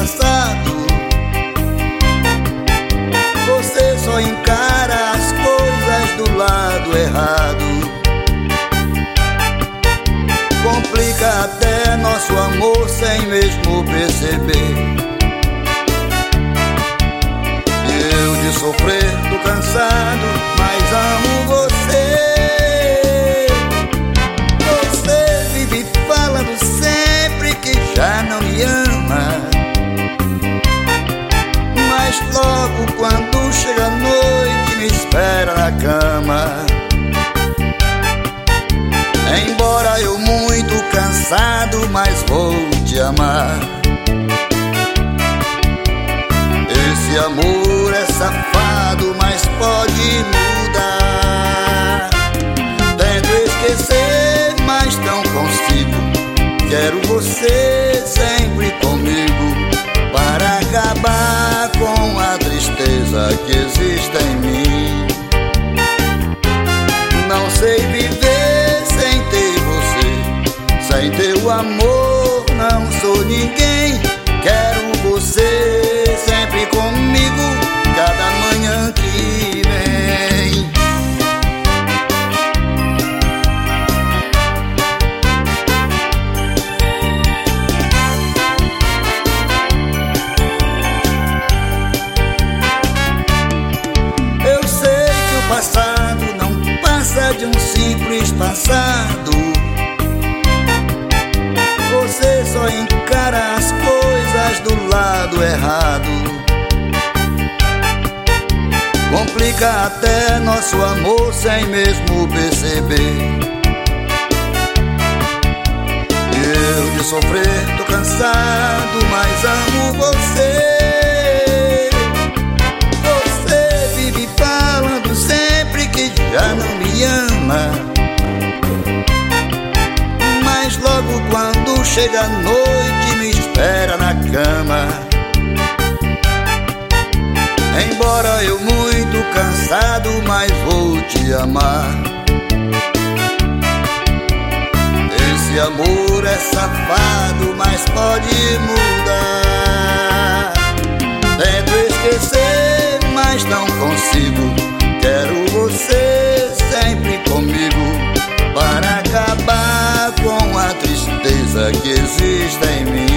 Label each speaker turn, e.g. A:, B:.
A: passado. Você só encara as coisas do lado errado. Complica até nosso amor sem mesmo perceber. Eu de sofrer tô cansado, mas amo você. Você vive falando sempre que já não me ama, mas logo quando chega a noite me espera na cama. Embora eu muito cansado, mas vou te amar. Esse amor é safado, mas pode mudar. Tento esquecer, mas não consigo. Quero você sempre comigo, para acabar com a tristeza que existe em mim. Não sei viver sem ter você, sem teu amor não sou ninguém. Quero você sempre comigo, cada manhã que vem. Eu sei que o passado não passa de um simples passado. Você só encara as coisas do lado errado. Complica até nosso amor sem mesmo perceber. Eu de sofrer tô cansado, mas amo você. Você vive falando sempre que já não me ama, mas logo quando chega a noite me espera na cama. Embora eu muito cansado, mas vou te amar. Esse amor é safado, mas pode mudar. Tento esquecer, mas não consigo. Quero você sempre comigo, para acabar com a tristeza que existe em mim.